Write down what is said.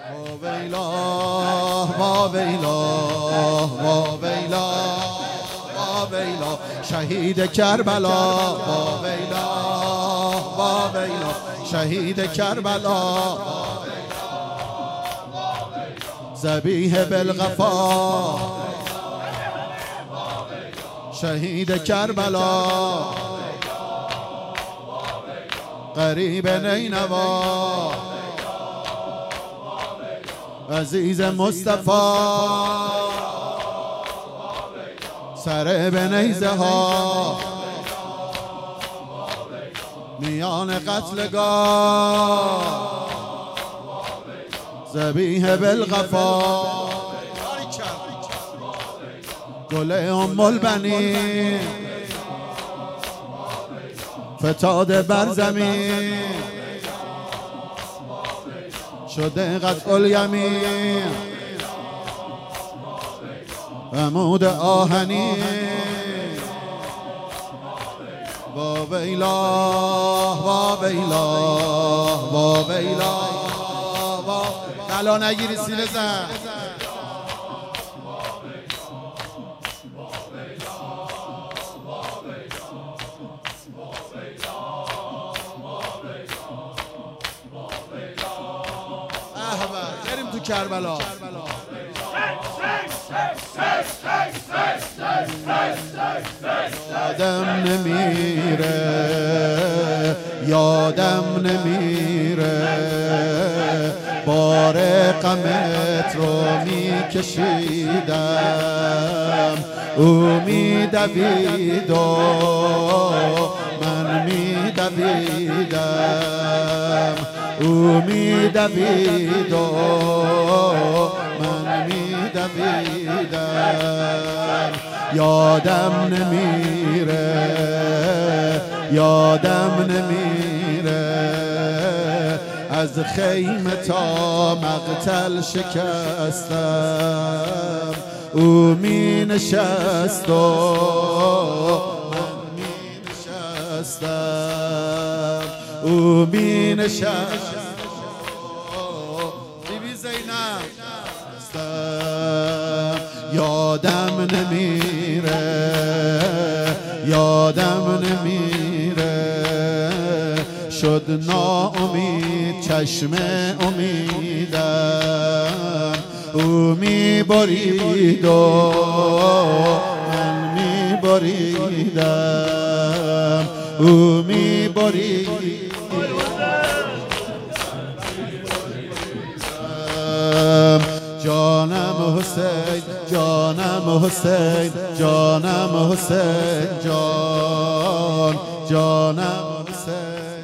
ویلا ویلا ویلا ویلا شهید کربلا ویلا ویلا شهید کربلا ذبیح بالغفا شهید کربلا قریب نینوا عزیز مصطفی سر به نیزه ها میان قتلگاه ذبیح بالغفا گل ام البنین فتاده بر زمین شده قطع الیمین عمود آهنی با ویلا با ویلا با ویلا طلا نگیری سیله زن بریم تو کربلا یادم نمیره یادم نمیره بار غمت رو میکشیدم او میدوید و من میدویدم او میدوید و من میدویدم یادم نمیره یادم نمیره از خیمه تا مقتل شکستم او می نشست و من می نشستم او می نشست بیبی زینب یادم نمیره یادم نمیره شد ناامید چشم امیدم او میبرید و من میبریدم او میبرید جانم حسین جانم حسین جانم حسین جان جانم حسین